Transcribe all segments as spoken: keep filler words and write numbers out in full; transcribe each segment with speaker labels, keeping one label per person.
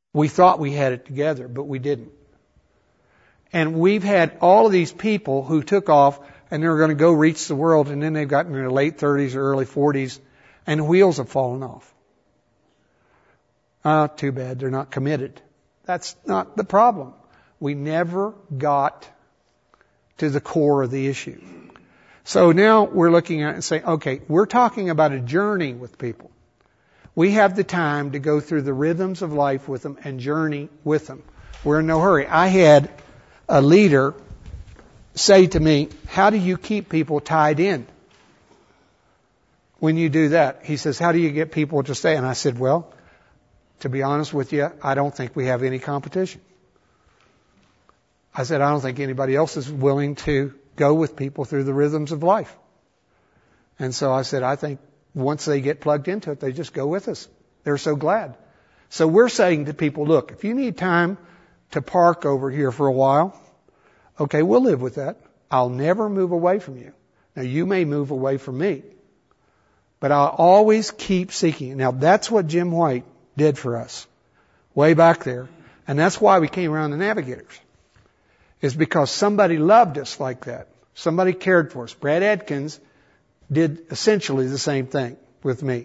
Speaker 1: We thought we had it together, but we didn't. And we've had all of these people who took off and they're going to go reach the world, and then they've gotten in their late thirties or early forties and wheels have fallen off. Ah, too bad, they're not committed. That's not the problem. We never got to the core of the issue. So now we're looking at it and saying, okay, we're talking about a journey with people. We have the time to go through the rhythms of life with them and journey with them. We're in no hurry. I had a leader say to me, how do you keep people tied in when you do that? He says, how do you get people to stay? And I said, well, to be honest with you, I don't think we have any competition. I said, I don't think anybody else is willing to go with people through the rhythms of life. And so I said, I think once they get plugged into it, they just go with us. They're so glad. So we're saying to people, look, if you need time to park over here for a while, okay, we'll live with that. I'll never move away from you. Now, you may move away from me, but I'll always keep seeking. Now, that's what Jim White did for us way back there. And that's why we came around the Navigators, is because somebody loved us like that. Somebody cared for us. Brad Adkins did essentially the same thing with me.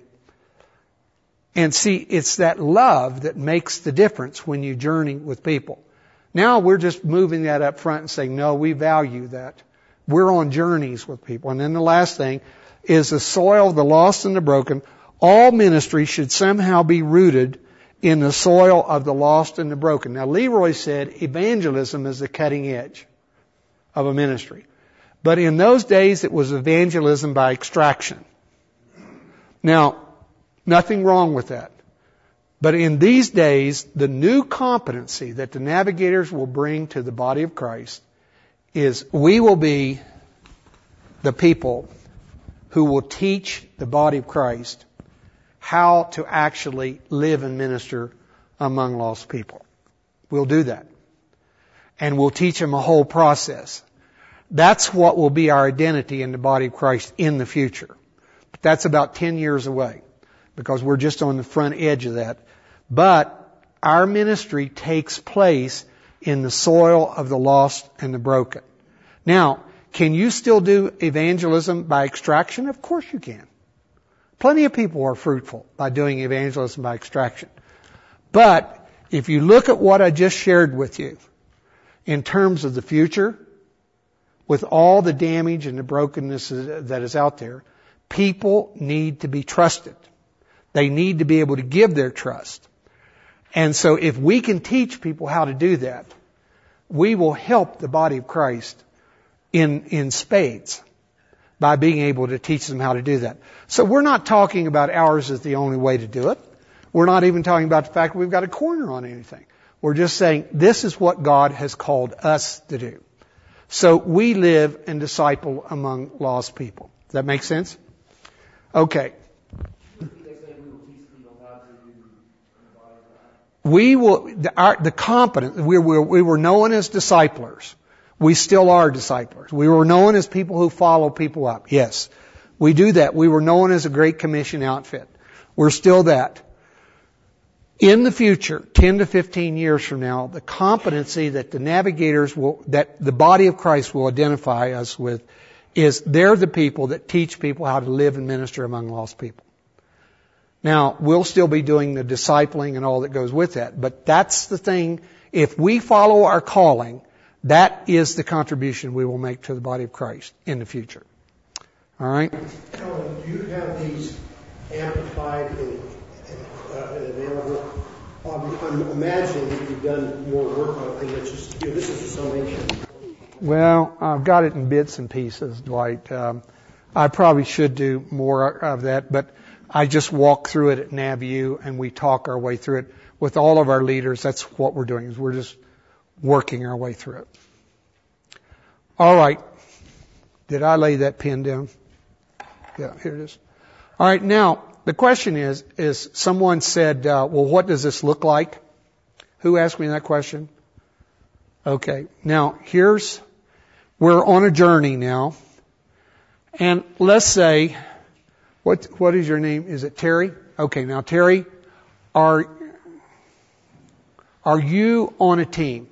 Speaker 1: And see, it's that love that makes the difference when you journey with people. Now we're just moving that up front and saying, no, we value that. We're on journeys with people. And then the last thing is the soil of the lost and the broken. All ministry should somehow be rooted in the soil of the lost and the broken. Now, Leroy said evangelism is the cutting edge of a ministry. But in those days, it was evangelism by extraction. Now, nothing wrong with that. But in these days, the new competency that the Navigators will bring to the body of Christ is we will be the people who will teach the body of Christ how to actually live and minister among lost people. We'll do that. And we'll teach them a whole process. That's what will be our identity in the body of Christ in the future. But that's about ten years away, because we're just on the front edge of that. But our ministry takes place in the soil of the lost and the broken. Now, can you still do evangelism by extraction? Of course you can. Plenty of people are fruitful by doing evangelism by extraction. But if you look at what I just shared with you in terms of the future, with all the damage and the brokenness that is out there, people need to be trusted. They need to be able to give their trust. And so if we can teach people how to do that, we will help the body of Christ in, in spades by being able to teach them how to do that. So we're not talking about ours as the only way to do it. We're not even talking about the fact that we've got a corner on anything. We're just saying this is what God has called us to do. So we live and disciple among lost people. Does that make sense? Okay. We will, the, our, the competent, we were, we were known as disciplers. We still are disciplers. We were known as people who follow people up. Yes. We do that. We were known as a Great Commission outfit. We're still that. In the future, ten to fifteen years from now, the competency that the Navigators will, that the body of Christ will identify us with is they're the people that teach people how to live and minister among lost people. Now, we'll still be doing the discipling and all that goes with that, but that's the thing. If we follow our calling, that is the contribution we will make to the body of Christ in the future. All right?
Speaker 2: Alan, do you have these amplified and, uh, and available? Um, I'm imagining that you've done more work on it than it's just, you know, this is a summation.
Speaker 1: Well, I've got it in bits and pieces, Dwight. Um, I probably should do more of that, but I just walk through it at NavView and we talk our way through it with all of our leaders. That's what we're doing, is we're just working our way through it. All right. Did I lay that pen down? Yeah, here it is. All right. Now, the question is, is someone said, uh, well, what does this look like? Who asked me that question? Okay. Now, here's, we're on a journey now. And let's say, what, what is your name? Is it Terry? Okay. Now, Terry, are, Are you on a team?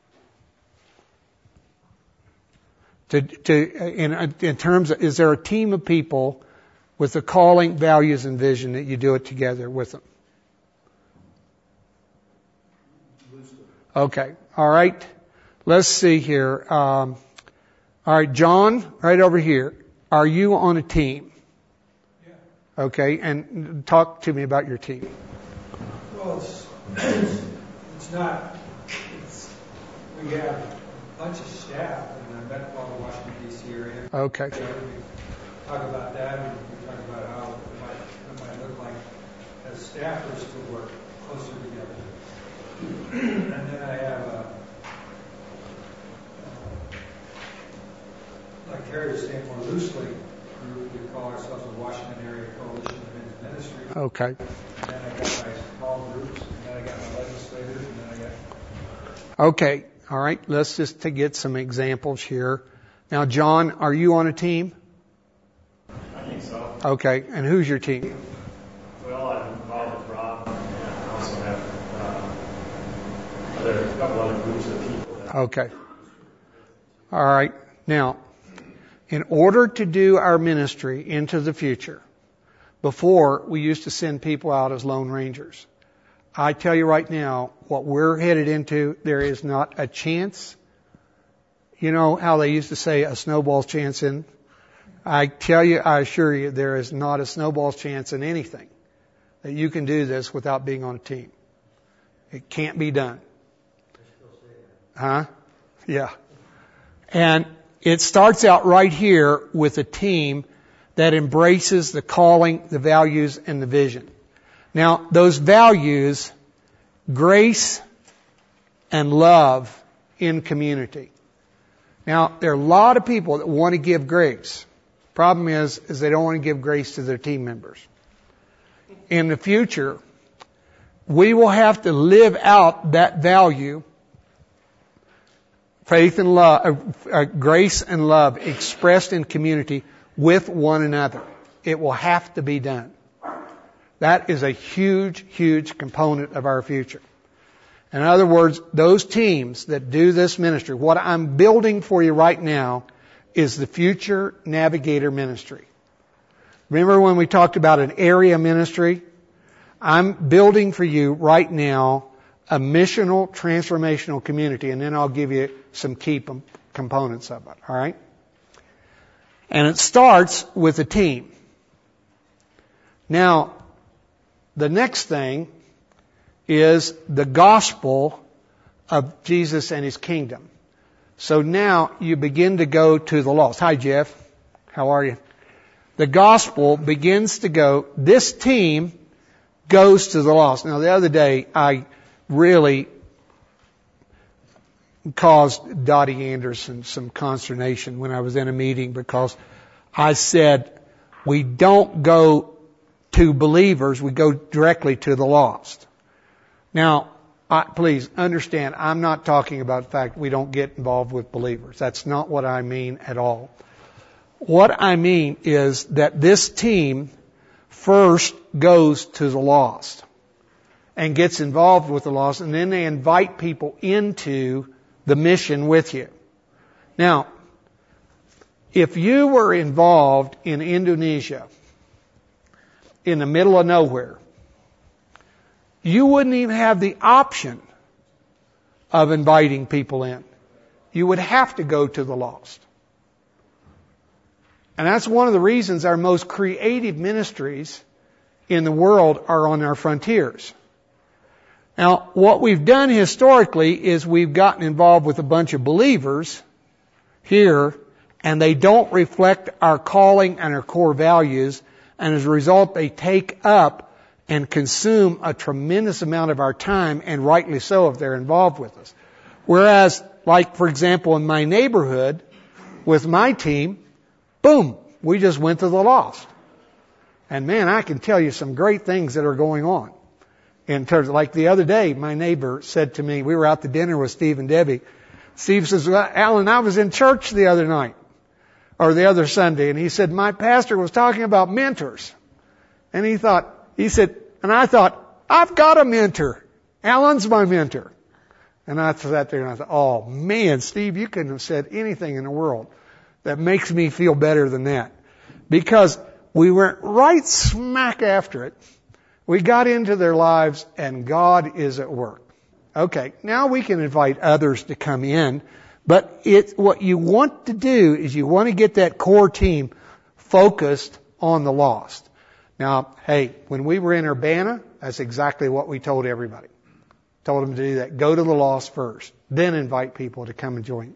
Speaker 1: To, to, in, in terms of, is there a team of people with the calling, values, and vision that you do it together with them? Okay. All right. Let's see here. Um, all right, John, right over here. Are you on a team?
Speaker 3: Yeah.
Speaker 1: Okay, and talk to me about your team.
Speaker 3: Well, it's, it's not. It's, we have a bunch of staff in the metropolitan Washington, D C area.
Speaker 1: Okay.
Speaker 3: So we talk about that, and we talk about how it might, it might look like as staffers to work closer together. And then I have a, uh, like Terry was saying more loosely, we, we call ourselves a Washington Area Coalition of Men's Ministry.
Speaker 1: Okay.
Speaker 3: And then I got my small groups, and then I got my legislators, and then I got...
Speaker 1: Okay. All right. Let's just to get some examples here. Now, John, are you on a team?
Speaker 4: I think so.
Speaker 1: Okay. And who's your team?
Speaker 4: Well, I'm involved with Rob, and I also have uh, other, a couple other groups of people. That
Speaker 1: Okay. All right. Now, in order to do our ministry into the future, before we used to send people out as lone rangers. I tell you right now, what we're headed into, there is not a chance. You know how they used to say a snowball's chance in? I tell you, I assure you, there is not a snowball's chance in anything that you can do this without being on a team. It can't be done. Huh? Yeah. And it starts out right here with a team that embraces the calling, the values, and the vision. Now, those values, grace and love in community. Now, there are a lot of people that want to give grace. Problem is, is they don't want to give grace to their team members. In the future, we will have to live out that value, faith and love, uh, uh, grace and love expressed in community with one another. It will have to be done. That is a huge, huge component of our future. In other words, those teams that do this ministry, what I'm building for you right now is the Future Navigator Ministry. Remember when we talked about an area ministry? I'm building for you right now a missional, transformational community, and then I'll give you some key components of it, all right? And it starts with a team. Now, the next thing is the gospel of Jesus and His kingdom. So now you begin to go to the lost. Hi, Jeff. How are you? The gospel begins to go, this team goes to the lost. Now, the other day, I really caused Dottie Anderson some consternation when I was in a meeting because I said, we don't go to believers, we go directly to the lost. Now, I, please understand, I'm not talking about the fact we don't get involved with believers. That's not what I mean at all. What I mean is that this team first goes to the lost and gets involved with the lost, and then they invite people into the mission with you. Now, if you were involved in Indonesia, in the middle of nowhere, you wouldn't even have the option of inviting people in. You would have to go to the lost. And that's one of the reasons our most creative ministries in the world are on our frontiers. Now, what we've done historically is we've gotten involved with a bunch of believers here, and they don't reflect our calling and our core values, and as a result, they take up and consume a tremendous amount of our time, and rightly so if they're involved with us. Whereas, like, for example, in my neighborhood, with my team, boom, we just went to the lost. And man, I can tell you some great things that are going on. In terms of, like the other day, my neighbor said to me, we were out to dinner with Steve and Debbie. Steve says, well, Alan, I was in church the other night, or the other Sunday, and he said, my pastor was talking about mentors. And he thought, he said, and I thought, I've got a mentor. Alan's my mentor. And I sat there and I thought, oh man, Steve, you couldn't have said anything in the world that makes me feel better than that. Because we went right smack after it. We got into their lives and God is at work. Okay, now we can invite others to come in, but it, what you want to do is you want to get that core team focused on the lost. Now, hey, when we were in Urbana, that's exactly what we told everybody. Told them to do that. Go to the lost first, then invite people to come and join.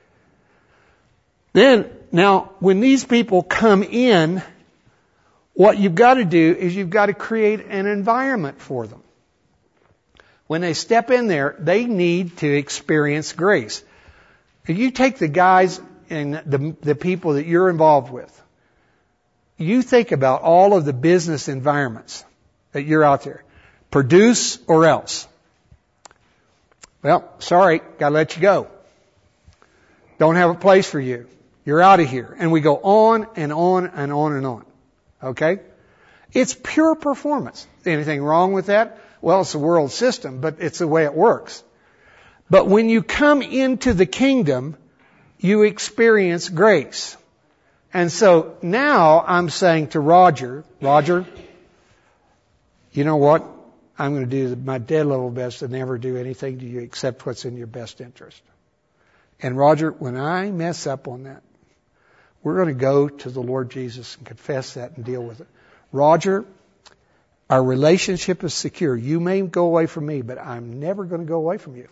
Speaker 1: Then, now, when these people come in, what you've got to do is you've got to create an environment for them. When they step in there, they need to experience grace. If you take the guys and the, the people that you're involved with, you think about all of the business environments that you're out there. Produce or else. Well, sorry, gotta let you go. Don't have a place for you. You're out of here. And we go on and on and on and on. Okay? It's pure performance. Anything wrong with that? Well, it's the world system, but it's the way it works. But when you come into the kingdom, you experience grace. And so now I'm saying to Roger, Roger, you know what? I'm going to do my dead level best to never do anything to you except what's in your best interest. And Roger, when I mess up on that, we're going to go to the Lord Jesus and confess that and deal with it. Roger, our relationship is secure. You may go away from me, but I'm never going to go away from you.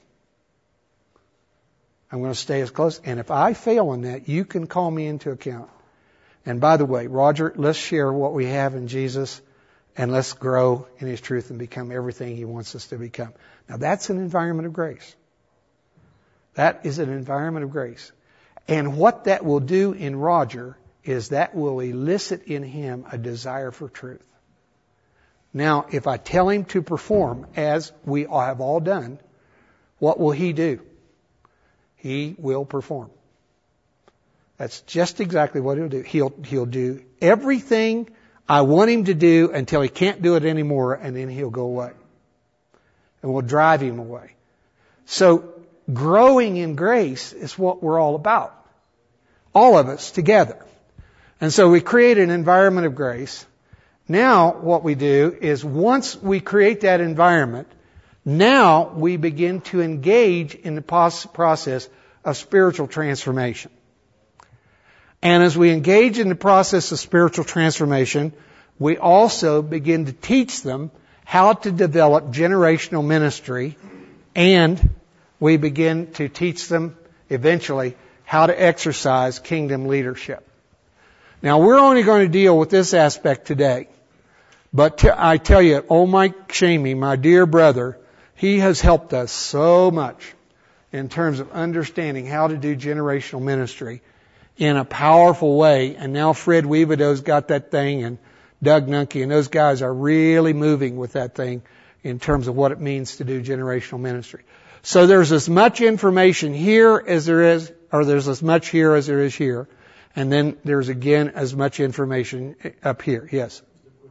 Speaker 1: I'm going to stay as close. And if I fail on that, you can call me into account. And by the way, Roger, let's share what we have in Jesus and let's grow in His truth and become everything He wants us to become. Now that's an environment of grace. That is an environment of grace. And what that will do in Roger is that will elicit in him a desire for truth. Now, if I tell him to perform, as we have all done, what will he do? He will perform. That's just exactly what he'll do. He'll, he'll do everything I want him to do until he can't do it anymore, and then he'll go away. And we'll drive him away. So, growing in grace is what we're all about. All of us together. And so we create an environment of grace. Now what we do is once we create that environment, now we begin to engage in the process of spiritual transformation. And as we engage in the process of spiritual transformation, we also begin to teach them how to develop generational ministry, and we begin to teach them eventually how to exercise kingdom leadership. Now, we're only going to deal with this aspect today. But t- I tell you, oh Mike Shamey, my dear brother, he has helped us so much in terms of understanding how to do generational ministry in a powerful way. And now Fred Weavido's got that thing, and Doug Nunkey, and those guys are really moving with that thing in terms of what it means to do generational ministry. So there's as much information here as there is, or there's as much here as there is here. And then there's again as much information up here. Yes?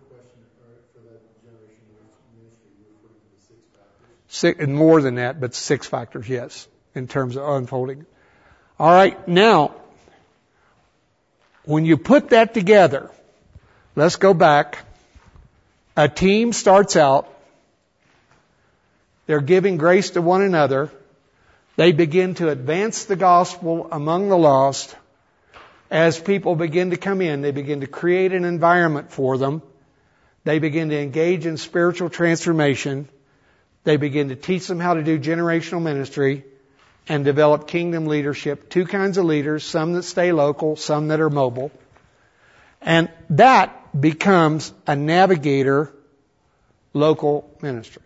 Speaker 1: Six, and more than that, but six factors, yes, in terms of unfolding. All right, now, when you put that together, let's go back. A team starts out. They're giving grace to one another. They begin to advance the gospel among the lost. As people begin to come in, they begin to create an environment for them. They begin to engage in spiritual transformation. They begin to teach them how to do generational ministry and develop kingdom leadership. Two kinds of leaders, some that stay local, some that are mobile. And that becomes a navigator local ministry.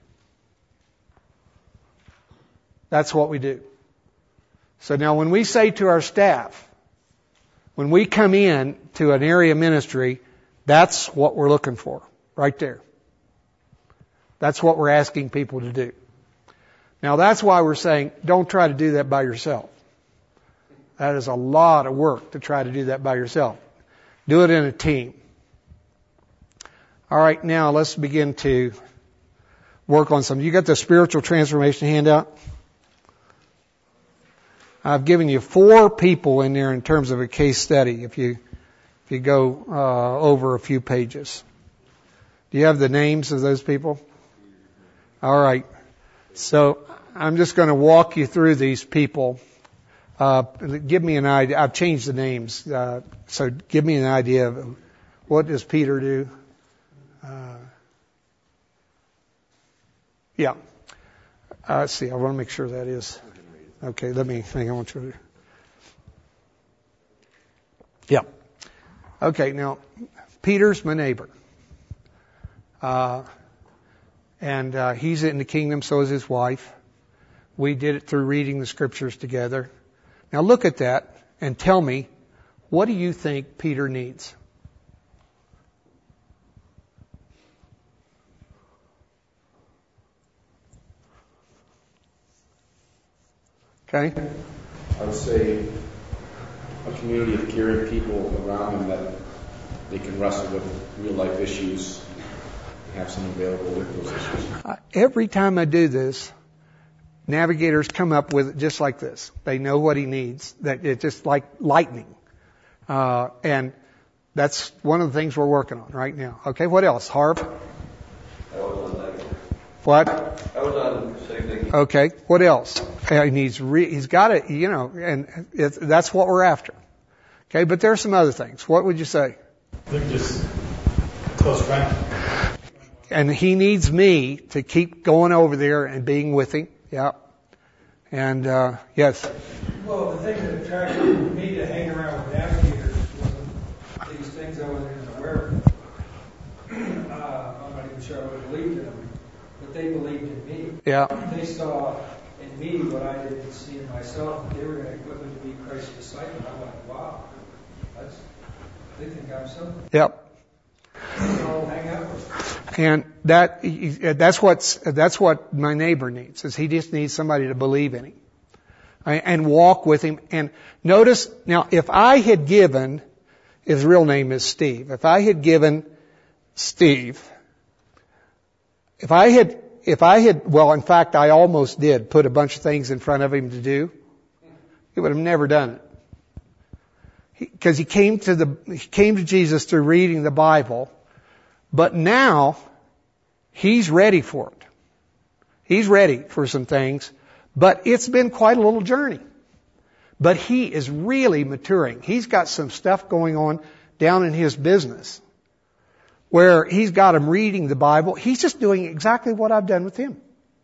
Speaker 1: That's what we do. So now when we say to our staff, when we come in to an area ministry, that's what we're looking for, right there. That's what we're asking people to do. Now that's why we're saying, don't try to do that by yourself. That is a lot of work to try to do that by yourself. Do it in a team. All right, now let's begin to work on some. You got the spiritual transformation handout? I've given you four people in there in terms of a case study. If you if you go uh, over a few pages, do you have the names of those people? All right. So I'm just going to walk you through these people. Uh, give me an idea. I've changed the names, uh, so give me an idea of what does Peter do. Uh, yeah. Uh, let's see. I want to make sure that is. Okay, let me think. I want you to. Yeah. Okay, now, Peter's my neighbor. Uh, and uh, he's in the kingdom, so is his wife. We did it through reading the scriptures together. Now look at that and tell me, what do you think Peter needs? Okay?
Speaker 5: I would say a community of caring people around them that they can wrestle with real life issues and have someone available with those issues.
Speaker 1: Uh, every time I do this, navigators come up with it just like this. They know what he needs. That it's just like lightning. Uh, and that's one of the things we're working on right now. Okay, what else? Harv?
Speaker 6: I was on that.
Speaker 1: What?
Speaker 6: I was on the same thing.
Speaker 1: Okay, what else? Uh, he needs re- he's got it, you know, and it's, that's what we're after. Okay, but there are some other things. What would you say?
Speaker 4: I think just close friend.
Speaker 1: And he needs me to keep going over there and being with him. Yeah. And, uh, yes.
Speaker 3: Well, the thing that attracted me to hang around with navigators was these things I wasn't even aware of. uh, I'm not even sure I would have believed in them, but they believed in me.
Speaker 1: Yeah.
Speaker 3: They saw in me what I didn't see in myself, and they were going to equip me to be Christ's disciple. I'm like, wow, that's, they think I'm something.
Speaker 1: Yep.
Speaker 3: I'll hang out with them.
Speaker 1: And that, that's what's, that's what my neighbor needs, is he just needs somebody to believe in him and walk with him. And notice, now, if I had given, his real name is Steve, if I had given Steve, if I had, if I had, well, in fact, I almost did put a bunch of things in front of him to do, he would have never done it. Because he, he came to the, he came to Jesus through reading the Bible. But now, he's ready for it. He's ready for some things, but it's been quite a little journey. But he is really maturing. He's got some stuff going on down in his business where he's got him reading the Bible. He's just doing exactly what I've done with him.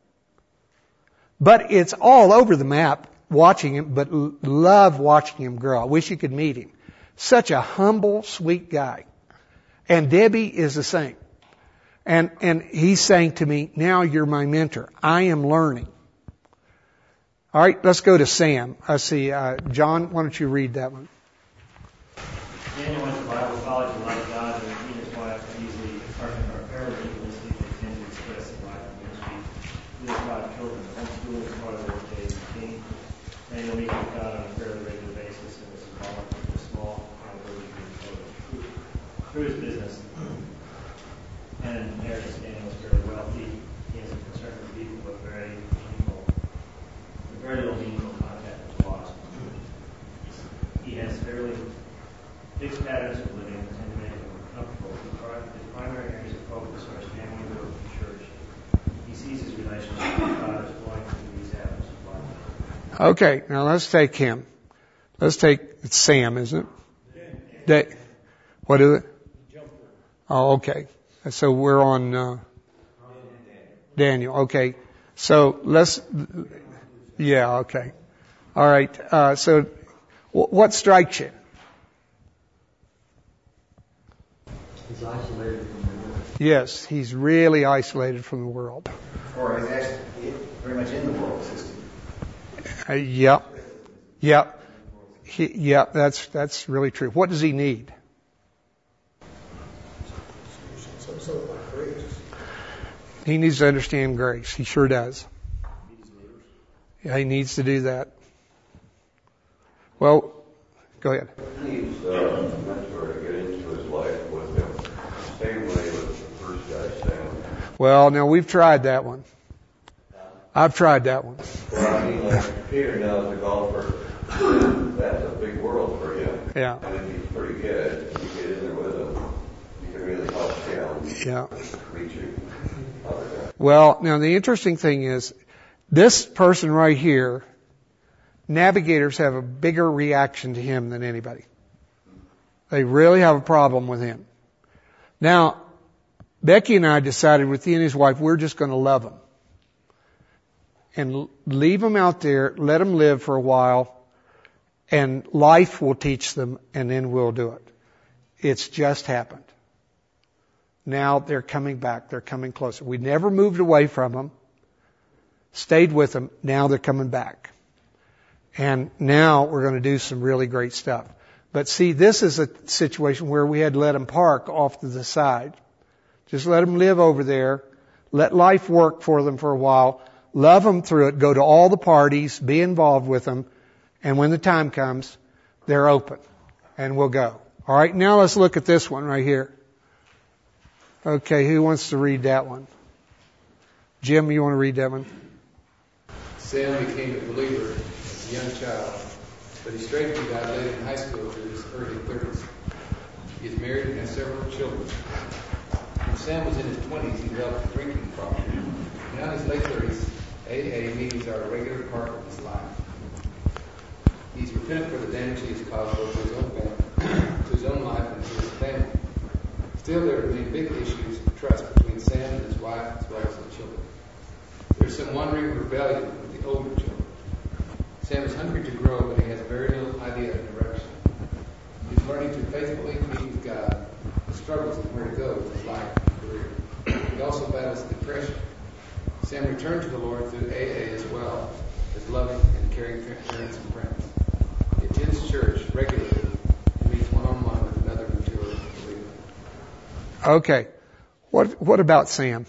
Speaker 1: But it's all over the map watching him, but love watching him grow. I wish you could meet him. Such a humble, sweet guy. And Debbie is the same. And, and he's saying to me, now you're my mentor. I am learning. All right, let's go to Sam. I see, uh, John, why don't you read that one?
Speaker 4: Daniel went to Bible college and liked God, and he and his wife easily are paralegal to express in life ministry. He has five children. Homeschooling is part of their days routine. Daniel meets with God on a fairly regular basis and was involved in a small accountability group through his business. And inheritance, Daniel is very wealthy. He has a concern for people, but very meaningful, very little meaningful contact with the lost. He has fairly fixed patterns of living and tend to make him comfortable. His primary areas of focus are his family, work, and church. He sees his relationship with God as going through these avenues of life.
Speaker 1: Okay, now let's take him. Let's take, it's Sam, isn't it? That, what is it? Oh, okay. So we're on uh, Daniel. Okay. So let's, yeah, okay. All right. Uh, so w- what strikes you?
Speaker 6: He's isolated from the world.
Speaker 1: Yes, he's really isolated from the world.
Speaker 7: Or he's actually very much in the world system.
Speaker 1: Uh, yep. Yep. He, yeah, that's, that's really true. What does he need? He needs to understand grace. He sure does. Yeah, he needs to do that. Well, go ahead.
Speaker 8: He needs uh, a mentor to get into his life with him. Same way with the first guy, Sam.
Speaker 1: Well, now we've tried that one. I've tried that one.
Speaker 8: Well, I mean, like Peter now is a golfer. That's a big world for him.
Speaker 1: Yeah.
Speaker 8: And if he's pretty good, you get in there with him, you can really help him.
Speaker 1: Yeah.
Speaker 8: Reach you.
Speaker 1: Well, now the interesting thing is, this person right here, navigators have a bigger reaction to him than anybody. They really have a problem with him. Now, Becky and I decided with he and his wife, we're just going to love him. And leave them out there, let them live for a while, and life will teach them, and then we'll do it. It's just happened. Now they're coming back. They're coming closer. We never moved away from them, stayed with them. Now they're coming back. And now we're going to do some really great stuff. But see, this is a situation where we had to let them park off to the side. Just let them live over there. Let life work for them for a while. Love them through it. Go to all the parties. Be involved with them. And when the time comes, they're open. And we'll go. All right, now let's look at this one right here. Okay, who wants to read that one? Jim, you want to read that one?
Speaker 9: Sam became a believer as a young child, but he straightened out late in high school through his early thirties. He is married and has several children. When Sam was in his twenties, he developed a drinking problem. Now in his late thirties, A A meetings are a regular part of his life. He's repentant for the damage he has caused both to his own family, to his own life, and to his family. Still, there remain big issues of trust between Sam and his wife, as well as the children. There's some wandering rebellion with the older children. Sam is hungry to grow, but he has very little idea of direction. He's learning to faithfully meet with God, and struggles with where to go with his life and career. He also battles depression. Sam returned to the Lord through A A as well as loving and caring parents and friends. He attends church regularly and meets one-on-one with another mature believer.
Speaker 1: Okay. What what about Sam?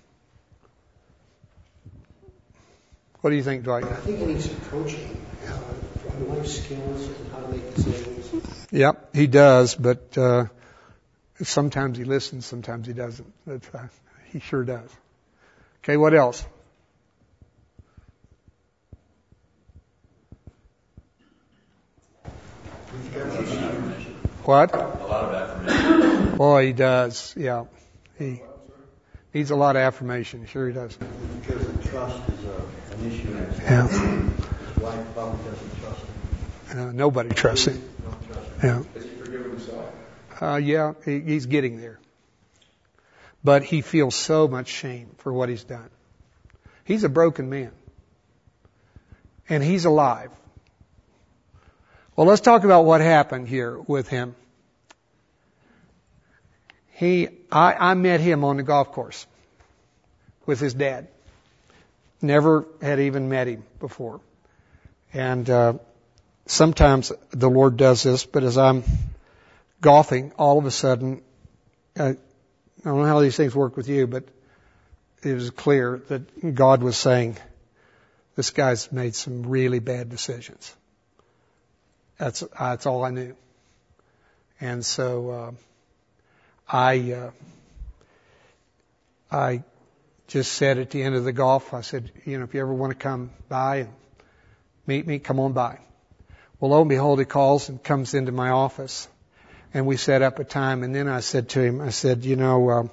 Speaker 1: What do you think, Dwight?
Speaker 2: I think he needs some coaching uh, on life skills and how to make decisions.
Speaker 1: Yep, he does, but uh, sometimes he listens, sometimes he doesn't. But, uh, he sure does. Okay, what else? What?
Speaker 8: A lot of affirmation.
Speaker 1: Boy, he does. Yeah, he needs a lot of affirmation. Sure, he does.
Speaker 6: Because the trust is a, an issue.
Speaker 1: Yeah.
Speaker 6: His wife probably doesn't trust him.
Speaker 1: Uh, nobody trusts him.
Speaker 6: Don't trust him.
Speaker 1: Yeah.
Speaker 5: Has he forgiven himself?
Speaker 1: Uh, yeah, he, he's getting there. But he feels so much shame for what he's done. He's a broken man. And he's alive. Well, let's talk about what happened here with him. He, I, I met him on the golf course with his dad. Never had even met him before. And uh, sometimes the Lord does this, but as I'm golfing, all of a sudden, uh, I don't know how these things work with you, but it was clear that God was saying, this guy's made some really bad decisions. That's, that's all I knew. And so, uh, I, uh, I just said at the end of the golf, I said, you know, if you ever want to come by and meet me, come on by. Well, lo and behold, he calls and comes into my office. And we set up a time, and then I said to him, I said, you know, uh,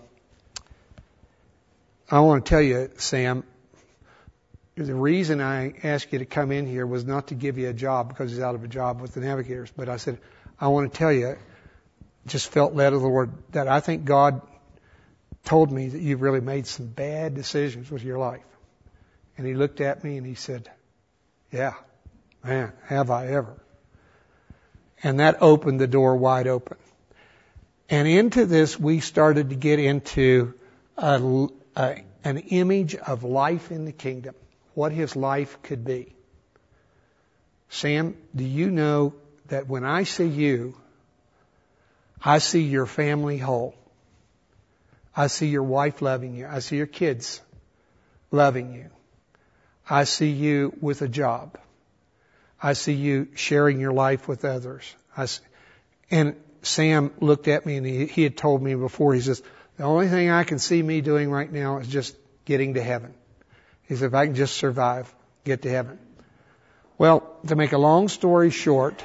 Speaker 1: I want to tell you, Sam, the reason I asked you to come in here was not to give you a job because he's out of a job with the Navigators. But I said, I want to tell you, just felt led of the Lord that I think God told me that you've really made some bad decisions with your life. And he looked at me and he said, yeah, man, have I ever. And that opened the door wide open. And into this, we started to get into a, a, an image of life in the kingdom, what his life could be. Sam, do you know that when I see you, I see your family whole. I see your wife loving you. I see your kids loving you. I see you with a job. I see you sharing your life with others. I see, and Sam looked at me and he, he had told me before, he says, the only thing I can see me doing right now is just getting to heaven He said, if I can just survive, get to heaven. Well, to make a long story short,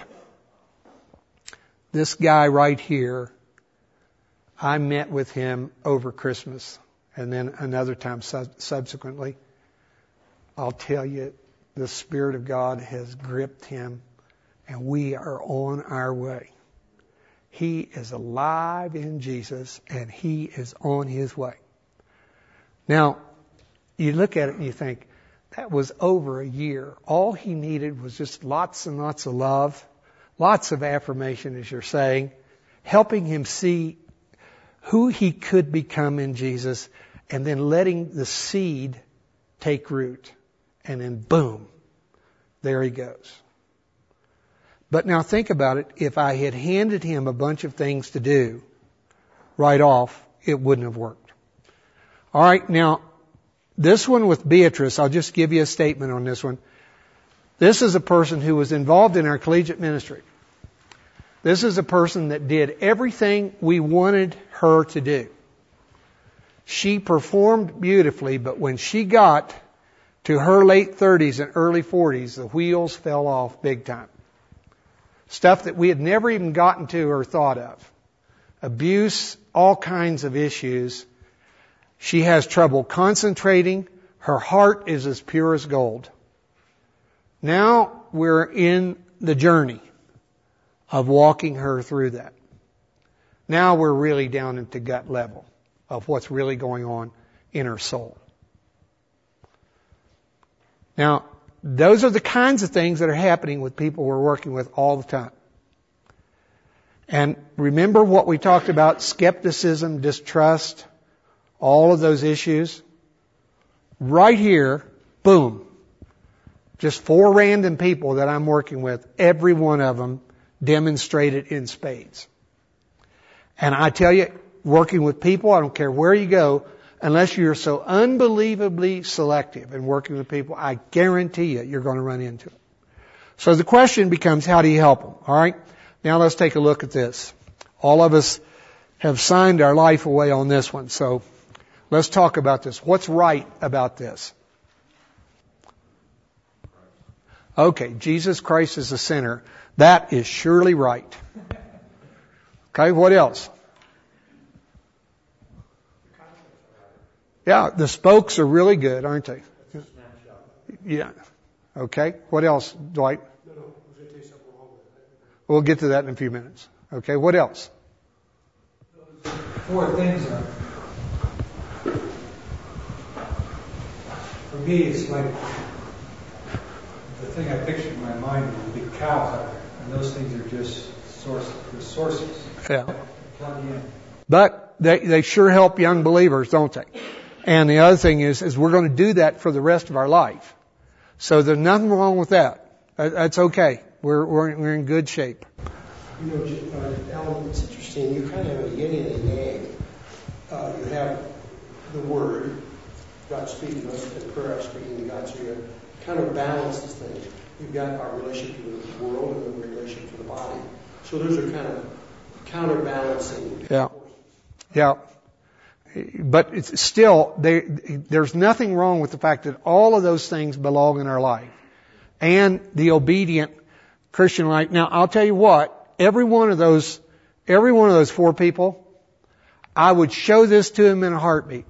Speaker 1: this guy right here, I met with him over Christmas and then another time su- subsequently. I'll tell you, the Spirit of God has gripped him and we are on our way. He is alive in Jesus and he is on his way. Now, you look at it and you think, that was over a year. All he needed was just lots and lots of love, lots of affirmation, as you're saying, helping him see who he could become in Jesus, and then letting the seed take root. And then boom, there he goes. But now think about it. If I had handed him a bunch of things to do right off, it wouldn't have worked. All right, now, this one with Beatrice, I'll just give you a statement on this one. This is a person who was involved in our collegiate ministry. This is a person that did everything we wanted her to do. She performed beautifully, but when she got to her late thirties and early forties, the wheels fell off big time. Stuff that we had never even gotten to or thought of. Abuse, all kinds of issues. She has trouble concentrating. Her heart is as pure as gold. Now we're in the journey of walking her through that. Now we're really down into gut level of what's really going on in her soul. Now, those are the kinds of things that are happening with people we're working with all the time. And remember what we talked about, skepticism, distrust, all of those issues. Right here, boom. Just four random people that I'm working with, every one of them demonstrated in spades. And I tell you, working with people, I don't care where you go, unless you're so unbelievably selective in working with people, I guarantee you, you're going to run into it. So the question becomes, how do you help them? All right? Now let's take a look at this. All of us have signed our life away on this one. So let's talk about this. What's right about this? Okay, Jesus Christ is the center. That is surely right. Okay, what else? Yeah, the spokes are really good, aren't they? Yeah. Okay, what else, Dwight?
Speaker 2: No, no, I was going to tell you something wrong with it.
Speaker 1: We'll get to that in a few minutes. Okay, what else?
Speaker 3: Four things are, for me, it's like the thing I pictured in my mind is big cows out there, and those things are just source, the sources.
Speaker 1: Yeah.
Speaker 3: Plug in.
Speaker 1: But they, they sure help young believers, don't they? And the other thing is, is we're going to do that for the rest of our life. So there's nothing wrong with that. That's okay. We're, we're, we're in good shape.
Speaker 2: You know, uh, Alan, it's interesting. You kind of have a yin and a yang. Uh, you have the Word, God speaking to us, and prayer speaking to God. So you kind of balance this thing. You've got our relationship to the world and the relationship to the body. So those are kind of counterbalancing.
Speaker 1: Yeah. Yeah. But it's still, they, there's nothing wrong with the fact that all of those things belong in our life. And the obedient Christian life. Now, I'll tell you what, every one of those, every one of those four people, I would show this to him in a heartbeat.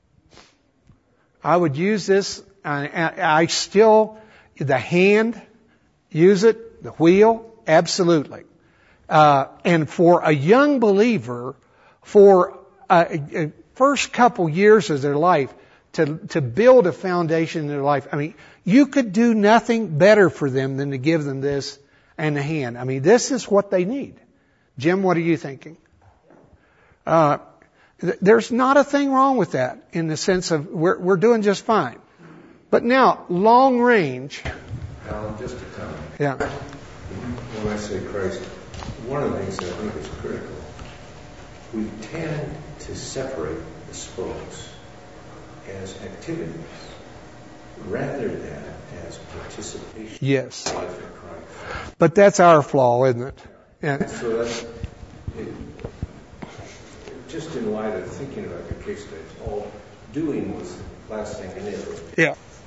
Speaker 1: I would use this, I, I still, the hand, use it, the wheel, absolutely. Uh, and for a young believer, for a, a first couple years of their life, to, to build a foundation in their life, I mean, you could do nothing better for them than to give them this and the hand. I mean, this is what they need. Jim, what are you thinking? Uh, th- there's not a thing wrong with that in the sense of we're, we're doing just fine. But now, long range.
Speaker 5: Alan, just to comment.
Speaker 1: Yeah.
Speaker 5: When I say Christ, one of the things that I think is critical, we tend to separate the spokes as activities rather than as participation
Speaker 1: Yes.
Speaker 5: in life in Christ.
Speaker 1: But that's our flaw, isn't it? Yeah.
Speaker 5: So that's, it, just in light of thinking about your case studies, all doing was the last thing in it.
Speaker 1: Yeah.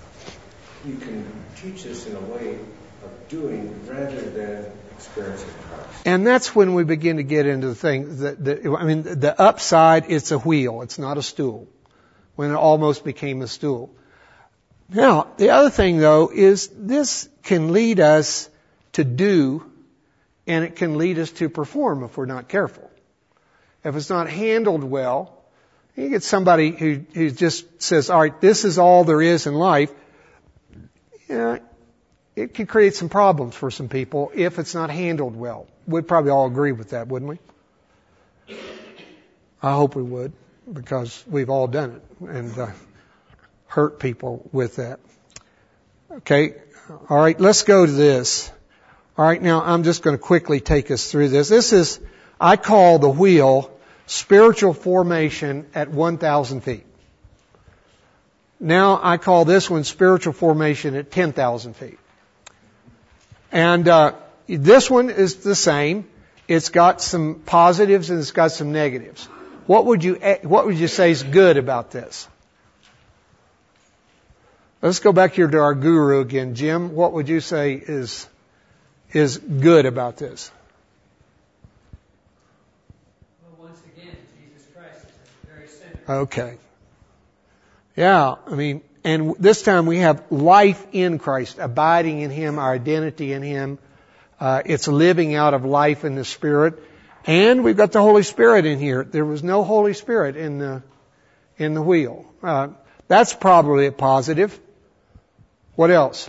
Speaker 5: you can teach us in a way of doing rather than experiencing Christ.
Speaker 1: And that's when we begin to get into the thing that, that I mean, the upside, it's a wheel. It's not a stool. When it almost became a stool. Now, the other thing though is this can lead us to do, and it can lead us to perform if we're not careful. If it's not handled well, you get somebody who, who just says, all right, this is all there is in life. Yeah, it can create some problems for some people if it's not handled well. We'd probably all agree with that, wouldn't we? I hope we would, because we've all done it and uh, hurt people with that. Okay, all right, let's go to this. All right, now I'm just going to quickly take us through this. This is, I call the wheel spiritual formation at one thousand feet. Now I call this one spiritual formation at ten thousand feet. And uh, this one is the same. It's got some positives and it's got some negatives. What would you what would you say is good about this? Let's go back here to our guru again, Jim. What would you say is is good about this?
Speaker 3: Well, once again, Jesus Christ is at the very center.
Speaker 1: Okay. Yeah, I mean, and this time we have life in Christ, abiding in Him, our identity in Him. Uh, it's living out of life in the Spirit. And we've got the Holy Spirit in here. There was no Holy Spirit in the, in the wheel. Uh, that's probably a positive. What else?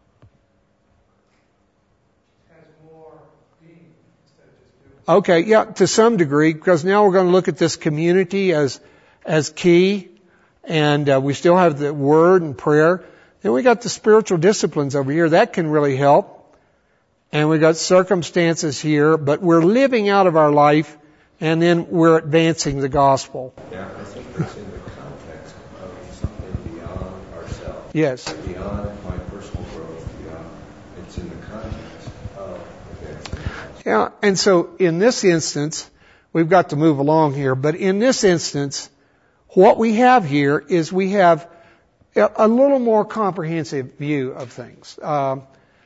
Speaker 3: Has more being instead of just doing.
Speaker 1: Okay, yeah, to some degree, because now we're going to look at this community as, as key. And uh, we still have the Word and prayer. Then we got the spiritual disciplines over here. That can really help. And we got circumstances here, but we're living out of our life, and then we're advancing the gospel.
Speaker 5: Yeah, I think that's in the context of something beyond ourselves.
Speaker 1: Yes.
Speaker 5: Beyond my personal growth, beyond. It's in the context of advancing.
Speaker 1: Yeah, and so in this instance, we've got to move along here, but in this instance, what we have here is we have a little more comprehensive view of things. Um,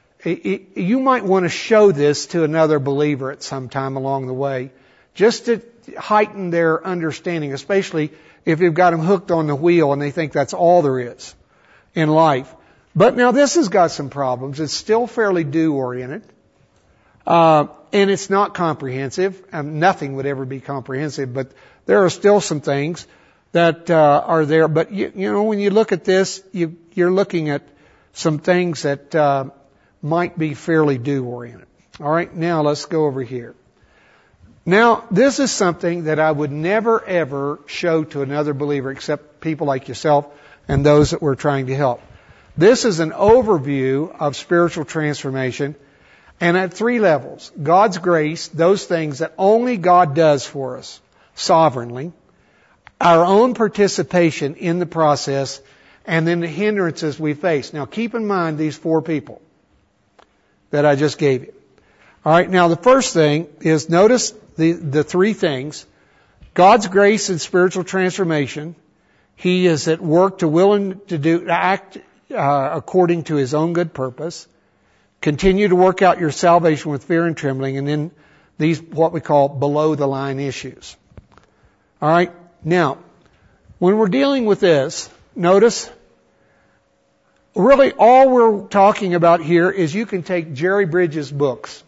Speaker 1: You might want to show this to another believer at some time along the way, just to heighten their understanding, especially if you've got them hooked on the wheel and they think that's all there is in life. But now this has got some problems. It's still fairly do-oriented, uh, and it's not comprehensive. Um, nothing would ever be comprehensive, but there are still some things that uh, are there. But you, you know, when you look at this, you, you're looking at some things that uh, might be fairly do-oriented. All right, now let's go over here. Now, this is something that I would never, ever show to another believer except people like yourself and those that we're trying to help. This is an overview of spiritual transformation, and at three levels. God's grace, those things that only God does for us sovereignly, our own participation in the process, and then the hindrances we face. Now, keep in mind these four people that I just gave you. All right, now the first thing is notice the, the three things. God's grace and spiritual transformation. He is at work to willing to do act uh, according to His own good purpose. Continue to work out your salvation with fear and trembling, and then these what we call below the line issues. All right, now when we're dealing with this, notice. Really, all we're talking about here is you can take Jerry Bridges' books,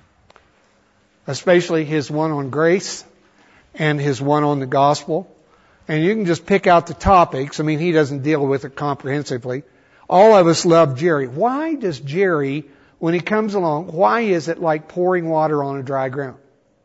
Speaker 1: especially his one on grace and his one on the gospel, and you can just pick out the topics. I mean, he doesn't deal with it comprehensively. All of us love Jerry. Why does Jerry, when he comes along, why is it like pouring water on a dry ground?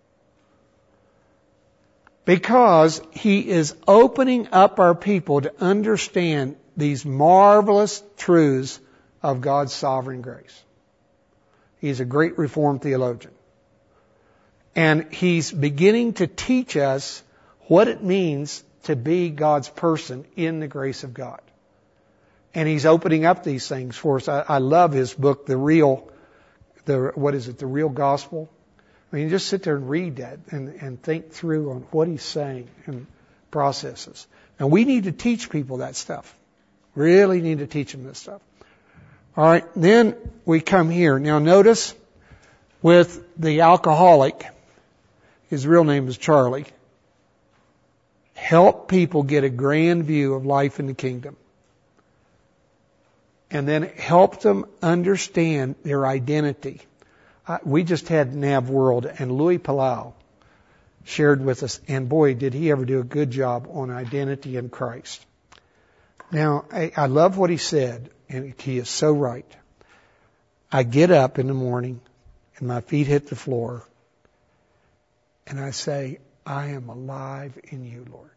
Speaker 1: Because he is opening up our people to understand these marvelous truths of God's sovereign grace. He's a great Reformed theologian. And he's beginning to teach us what it means to be God's person in the grace of God. And he's opening up these things for us. I, I love his book, The Real, the what is it, The Real Gospel? I mean, you just sit there and read that and, and think through on what he's saying and processes. And we need to teach people that stuff. Really need to teach them this stuff. All right, then we come here. Now notice with the alcoholic, his real name is Charlie, help people get a grand view of life in the kingdom. And then help them understand their identity. Uh, we just had Nav World, and Louis Palau shared with us, and boy, did he ever do a good job on identity in Christ. Now, I, I love what he said, and he is so right. I get up in the morning, and my feet hit the floor, and I say, I am alive in you, Lord.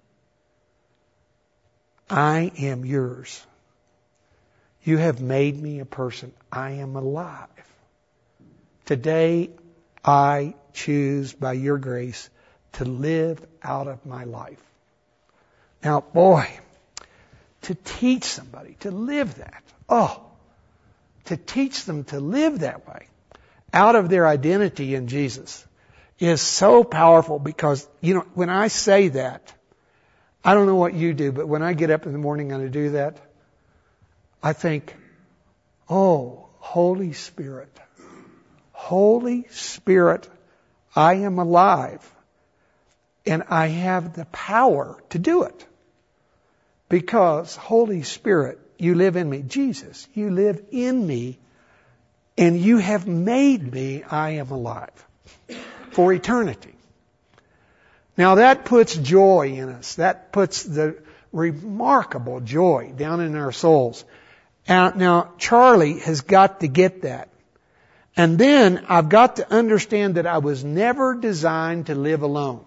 Speaker 1: I am yours. You have made me a person. I am alive. Today, I choose by your grace to live out of my life. Now, boy, to teach somebody to live that, oh, to teach them to live that way, out of their identity in Jesus, is so powerful because, you know, when I say that, I don't know what you do, but when I get up in the morning and I do that, I think, oh, Holy Spirit, Holy Spirit, I am alive and I have the power to do it because Holy Spirit, you live in me. Jesus, you live in me and you have made me, I am alive for eternity. Now that puts joy in us. That puts the remarkable joy down in our souls. And now Charlie has got to get that. And then I've got to understand that I was never designed to live alone.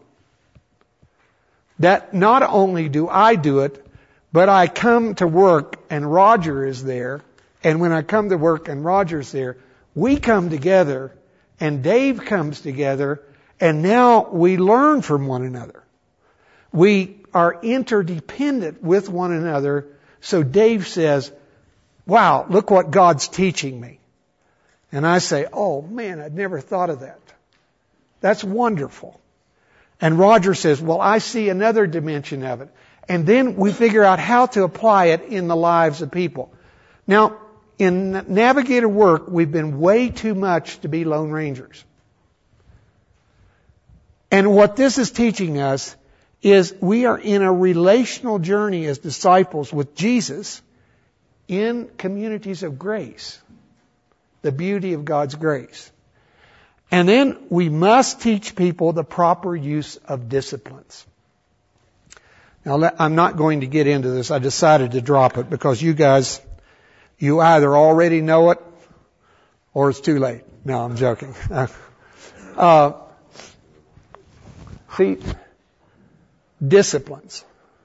Speaker 1: That not only do I do it, but I come to work and Roger is there. And when I come to work and Roger's there, we come together and Dave comes together and now we learn from one another. We are interdependent with one another. So Dave says, wow, look what God's teaching me. And I say, oh man, I'd never thought of that. That's wonderful. And Roger says, well, I see another dimension of it. And then we figure out how to apply it in the lives of people. Now, in Navigator work, we've been way too much to be Lone Rangers. And what this is teaching us is we are in a relational journey as disciples with Jesus in communities of grace. The beauty of God's grace. And then we must teach people the proper use of disciplines. Now, I'm not going to get into this. I decided to drop it because you guys, you either already know it or it's too late. No, I'm joking. Uh, see, disciplines.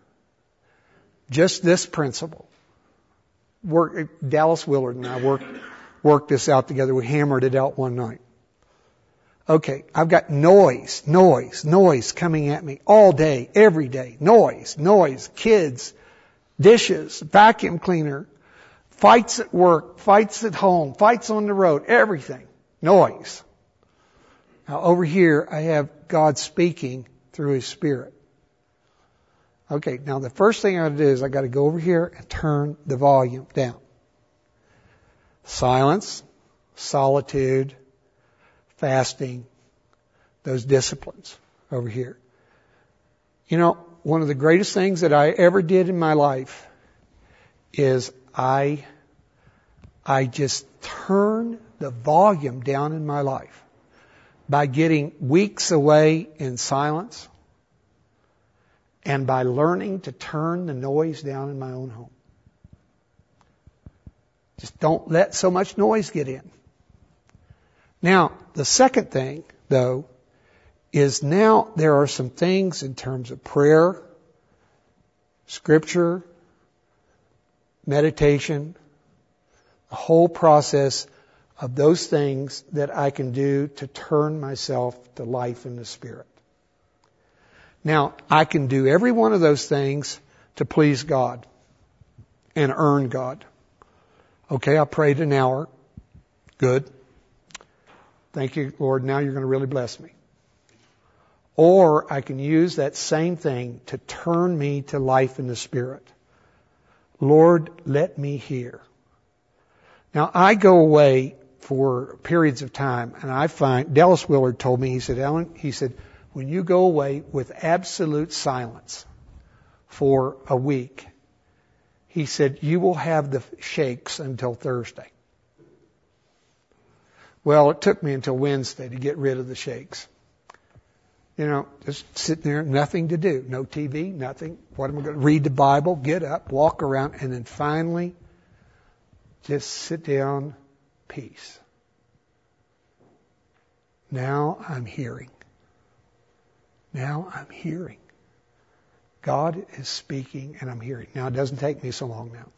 Speaker 1: Just this principle. Work, Dallas Willard and I worked worked this out together. We hammered it out one night. Okay, I've got noise, noise, noise coming at me all day, every day. Noise, noise, kids, dishes, vacuum cleaner, fights at work, fights at home, fights on the road, everything. Noise. Now over here, I have God speaking through His Spirit. Okay, now the first thing I got to do is I got to go over here and turn the volume down. Silence, solitude, fasting, those disciplines over here. You know, one of the greatest things that I ever did in my life is I, I just turned the volume down in my life by getting weeks away in silence and by learning to turn the noise down in my own home. Just don't let so much noise get in. Now, the second thing, though, is now there are some things in terms of prayer, scripture, meditation, the whole process of those things that I can do to turn myself to life in the Spirit. Now, I can do every one of those things to please God and earn God. Okay, I prayed an hour. Good. Thank you, Lord. Now you're going to really bless me. Or I can use that same thing to turn me to life in the Spirit. Lord, let me hear. Now, I go away for periods of time, and I find, Dallas Willard told me, he said, Ellen, he said, when you go away with absolute silence for a week, he said, you will have the shakes until Thursday. Well, it took me until Wednesday to get rid of the shakes. You know, just sitting there, nothing to do. No T V, nothing. What am I going to read the Bible, get up, walk around, and then finally just sit down, peace. Now I'm hearing. Now I'm hearing. God is speaking and I'm hearing. Now it doesn't take me so long now.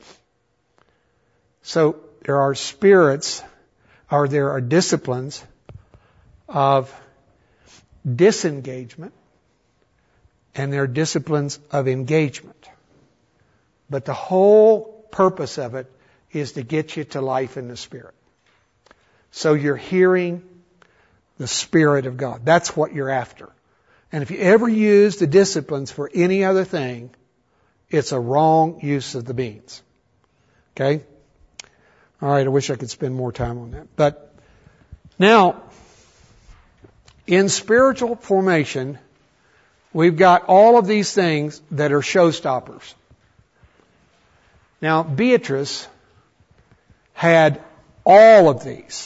Speaker 1: So there are spirits, or there are disciplines of disengagement, and there are disciplines of engagement. But the whole purpose of it is to get you to life in the Spirit. So you're hearing the Spirit of God. That's what you're after. And if you ever use the disciplines for any other thing, it's a wrong use of the means. Okay? All right, I wish I could spend more time on that. But now, in spiritual formation, we've got all of these things that are showstoppers. Now, Beatrice had all of these.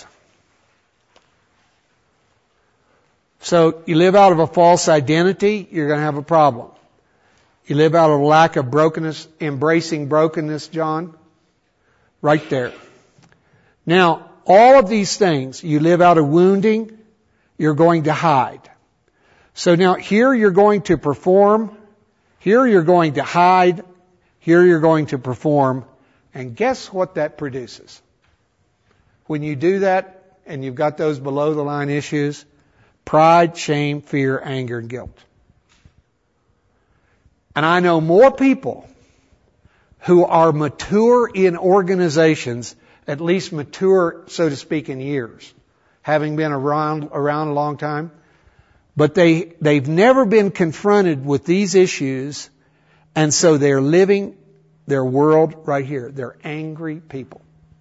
Speaker 1: So you live out of a false identity, you're going to have a problem. You live out of a lack of brokenness, embracing brokenness, John, right there. Now, all of these things, you live out of wounding, you're going to hide. So now here you're going to perform, here you're going to hide, here you're going to perform, and guess what that produces? When you do that, and you've got those below the line issues, pride, shame, fear, anger, and guilt. And I know more people who are mature in organizations, at least mature, so to speak, in years, having been around around a long time, but they they've never been confronted with these issues, and so they're living their world right here. They're angry people.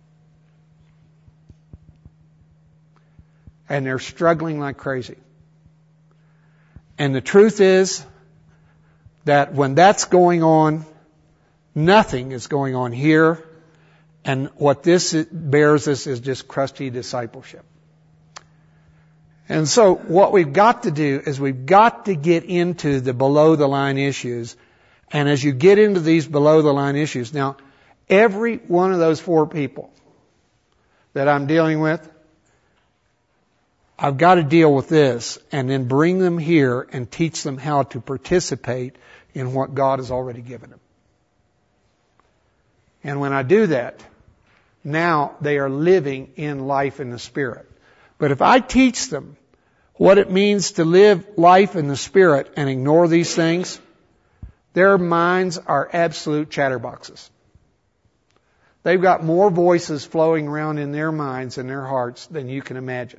Speaker 1: And they're struggling like crazy. And the truth is that when that's going on, nothing is going on here. And what this bears us is just crusty discipleship. And so what we've got to do is we've got to get into the below the line issues. And as you get into these below the line issues, now every one of those four people that I'm dealing with, I've got to deal with this and then bring them here and teach them how to participate in what God has already given them. And when I do that, now they are living in life in the Spirit. But if I teach them what it means to live life in the Spirit and ignore these things, their minds are absolute chatterboxes. They've got more voices flowing around in their minds and their hearts than you can imagine,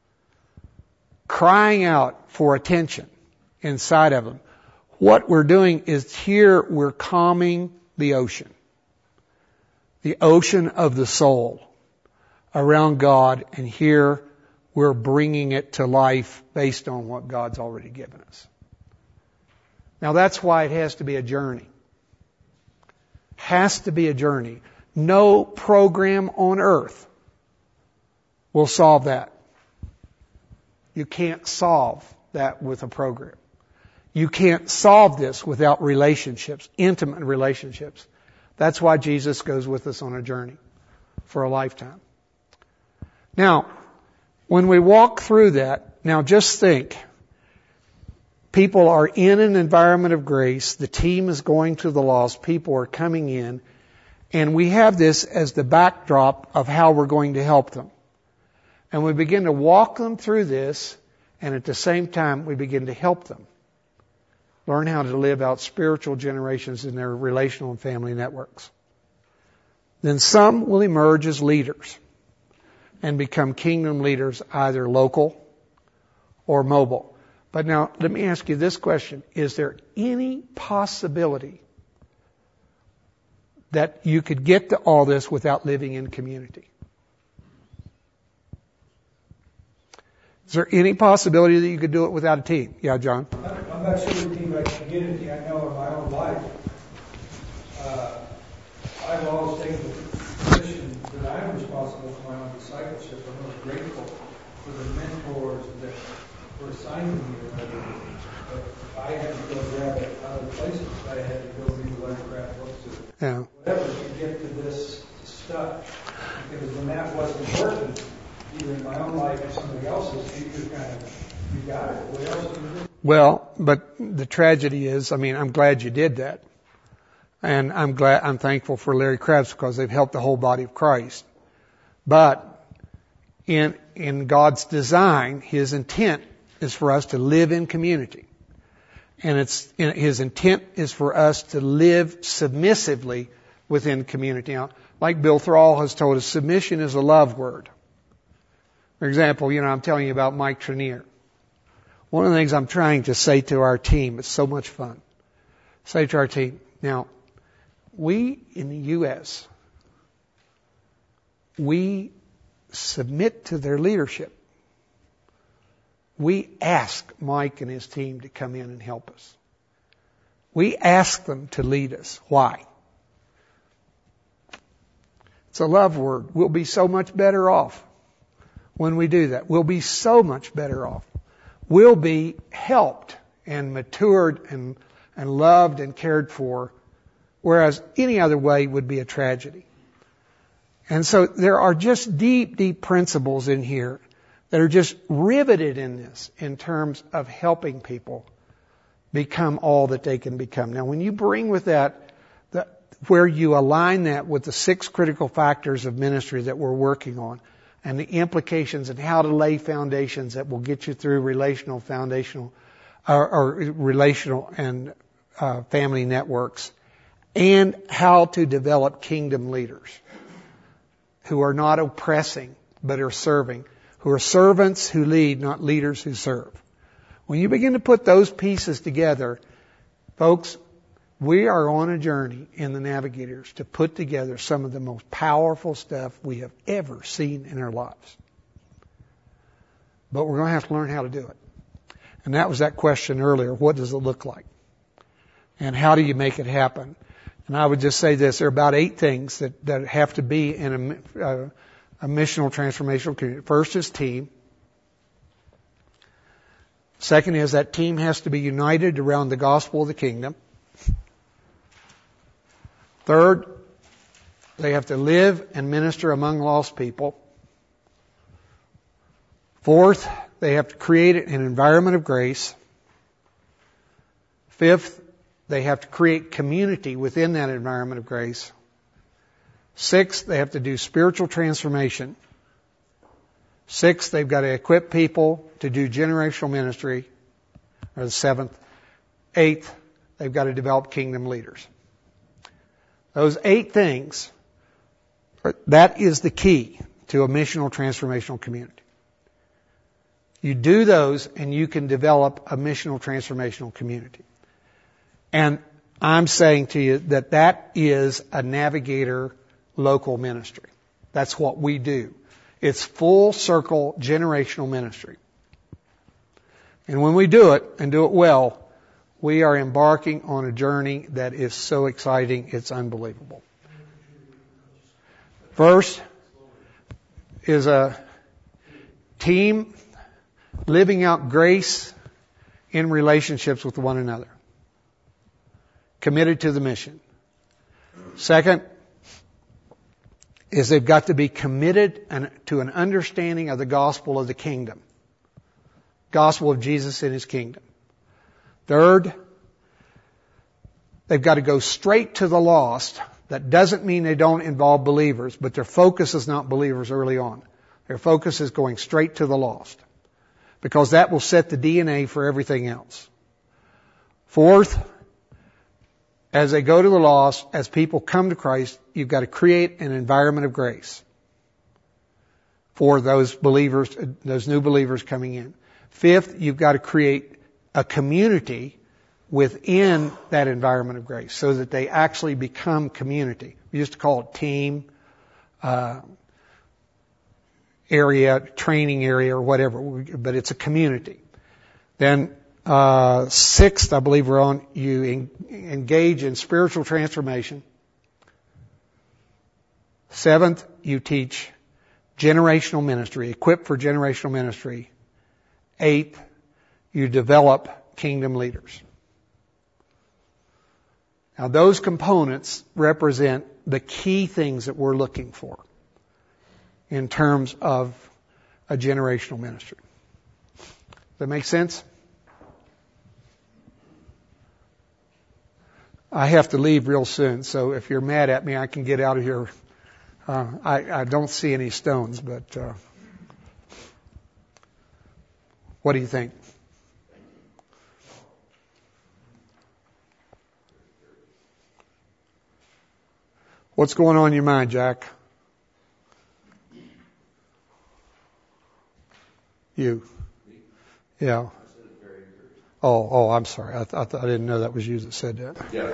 Speaker 1: crying out for attention inside of them. What we're doing is here we're calming the ocean, the ocean of the soul around God, and here we're bringing it to life based on what God's already given us. Now that's why it has to be a journey. Has to be a journey. No program on earth will solve that. You can't solve that with a program. You can't solve this without relationships, intimate relationships. That's why Jesus goes with us on a journey for a lifetime. Now, when we walk through that, now just think, people are in an environment of grace, the team is going to the lost, people are coming in, and we have this as the backdrop of how we're going to help them. And we begin to walk them through this, and at the same time, we begin to help them learn how to live out spiritual generations in their relational and family networks. Then some will emerge as leaders and become kingdom leaders, either local or mobile. But now, let me ask you this question. Is there any possibility that you could get to all this without living in community? Is there any possibility that you could do it without a team? Yeah, John?
Speaker 3: I'm not sure the team by community. I know in my own life, uh, I've always taken the position that I'm responsible for my own discipleship. I'm most grateful for the mentors that were assigned to me. But I had to go grab it other places. I had to go read Larry Craft books or
Speaker 1: Yeah.
Speaker 3: whatever to get to this stuff. Because when that wasn't working, either in my own life or somebody else's, you just kind of, you got it. What else can you do?
Speaker 1: Well, but the tragedy is, I mean, I'm glad you did that. And I'm glad, I'm thankful for Larry Krebs because they've helped the whole body of Christ. But in, in God's design, His intent is for us to live in community. And it's, His intent is for us to live submissively within community. Now, like Bill Thrall has told us, submission is a love word. For example, you know, I'm telling you about Mike Trenier. One of the things I'm trying to say to our team, it's so much fun, say to our team, now, we in the U S, we submit to their leadership. We ask Mike and his team to come in and help us. We ask them to lead us. Why? It's a love word. We'll be so much better off when we do that. We'll be so much better off. We'll be helped and matured and, and loved and cared for, whereas any other way would be a tragedy. And so there are just deep, deep principles in here that are just riveted in this in terms of helping people become all that they can become. Now, when you bring with that, the, where you align that with the six critical factors of ministry that we're working on, and the implications and how to lay foundations that will get you through relational, foundational, or, or relational and uh, family networks, and how to develop kingdom leaders who are not oppressing but are serving, who are servants who lead, not leaders who serve. When you begin to put those pieces together, folks, we are on a journey in the Navigators to put together some of the most powerful stuff we have ever seen in our lives. But we're going to have to learn how to do it. And that was that question earlier. What does it look like? And how do you make it happen? And I would just say this. There are about eight things that, that have to be in a, a, a missional transformational community. First is team. Second is that team has to be united around the gospel of the kingdom. Third, they have to live and minister among lost people. Fourth, they have to create an environment of grace. Fifth, they have to create community within that environment of grace. Sixth, they have to do spiritual transformation. Sixth, they've got to equip people to do generational ministry. Or the seventh. Eighth, they've got to develop kingdom leaders. Those eight things, that is the key to a missional transformational community. You do those and you can develop a missional transformational community. And I'm saying to you that that is a Navigator local ministry. That's what we do. It's full circle generational ministry. And when we do it and do it well, we are embarking on a journey that is so exciting, it's unbelievable. First is a team living out grace in relationships with one another, committed to the mission. Second is they've got to be committed to an understanding of the gospel of the kingdom, gospel of Jesus and His kingdom. Third, they've got to go straight to the lost. That doesn't mean they don't involve believers, but their focus is not believers early on. Their focus is going straight to the lost, because that will set the D N A for everything else. Fourth, as they go to the lost, as people come to Christ, you've got to create an environment of grace for those believers, those new believers coming in. Fifth, you've got to create a community within that environment of grace so that they actually become community. We used to call it team. Uh, area, training area, or whatever, but it's a community. Then, uh, sixth, I believe we're on, you en- engage in spiritual transformation. Seventh, you teach generational ministry, equip for generational ministry. Eighth, you develop kingdom leaders. Now those components represent the key things that we're looking for in terms of a generational ministry. Does that make sense? I have to leave real soon, so if you're mad at me, I can get out of here. Uh, I, I don't see any stones, but uh, what do you think? What's going on in your mind, Jack? You? Yeah. Oh, oh, I'm sorry. I, th- I, th- I didn't know that was you that said that.
Speaker 8: Yeah.